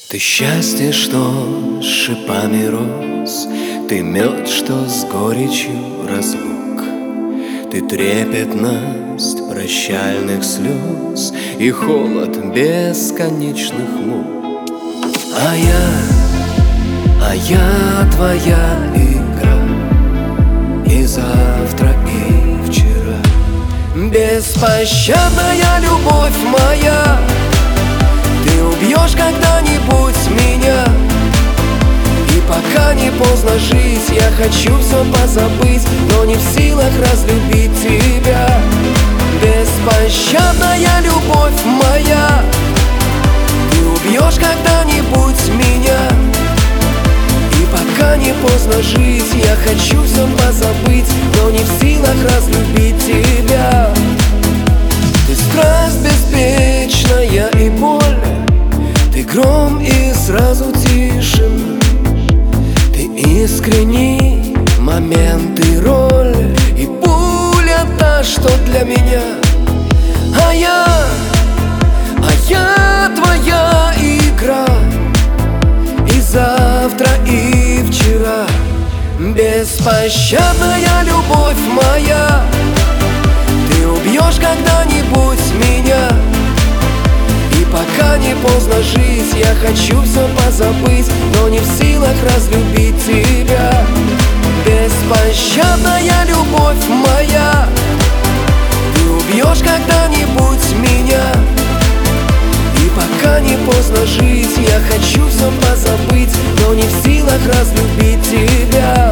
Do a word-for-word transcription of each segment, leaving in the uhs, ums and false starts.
Ты счастье, что с шипами рос, ты мед, что с горечью разлук, ты трепетность прощальных слез и холод бесконечных мук. А я, а я твоя игра, и завтра, и вчера. Беспощадная любовь моя, ты убьешь когда-нибудь меня. И пока не поздно жить, я хочу все позабыть, но не в силах разлюбить тебя. Беспощадная любовь моя, ты убьешь когда-нибудь меня. И пока не поздно жить, я хочу все позабыть, но не в силах разлюбить тебя. Ты страсть беспечная и боль, ты гром и сразу тишина. Ты искренний момент и роль, и пуля та, что для меня. А я, а я твоя игра, и завтра, и вчера. Беспощадная любовь моя, ты убьешь когда-нибудь меня. И пока не поздно жить, я хочу все позабыть, но не в силах разлюбить тебя. Беспощадная любовь моя, ты убьешь когда-нибудь меня. И пока не поздно жить, я хочу все позабыть, но не в силах разлюбить тебя.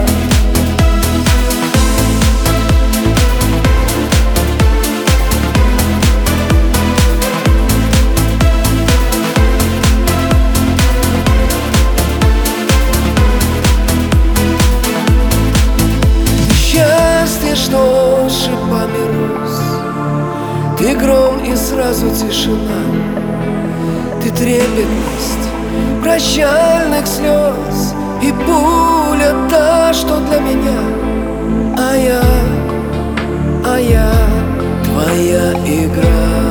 Что шипами рос, ты гром и сразу тишина. Ты трепетность прощальных слез, и пуля та, что для меня. А я, а я твоя игра.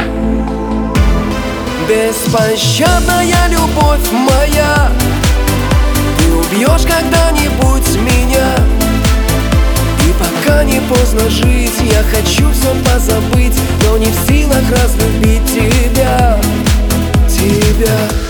Беспощадная любовь моя, ты убьешь когда-нибудь меня. Пока не поздно жить, я хочу все позабыть, но не в силах разлюбить тебя, тебя.